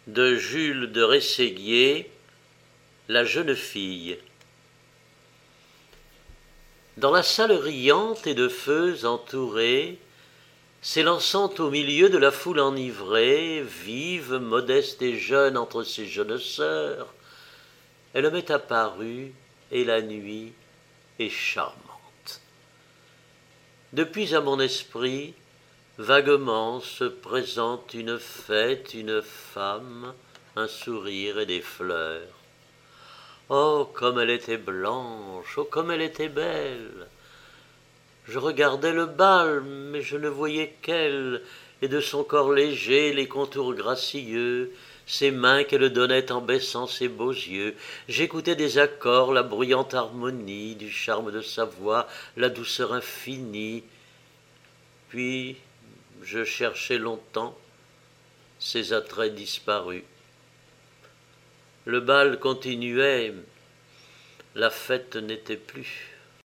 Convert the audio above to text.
de Jules de Rességuier, La jeune fille. Dans la salle riante et de feux entourée, s'élançant au milieu de la foule enivrée, vive, modeste et jeune entre ses jeunes sœurs, elle m'est apparue, et la nuit est charmante. Depuis à mon esprit, vaguement se présente une fête, une femme, un sourire et des fleurs. Oh, comme elle était blanche, oh, comme elle était belle. Je regardais le bal, mais je ne voyais qu'elle, et de son corps léger les contours gracieux, ses mains qu'elle donnait en baissant ses beaux yeux. J'écoutais des accords, la bruyante harmonie, du charme de sa voix, la douceur infinie. Puis je cherchais longtemps, ses attraits disparus. Le bal continuait, la fête n'était plus.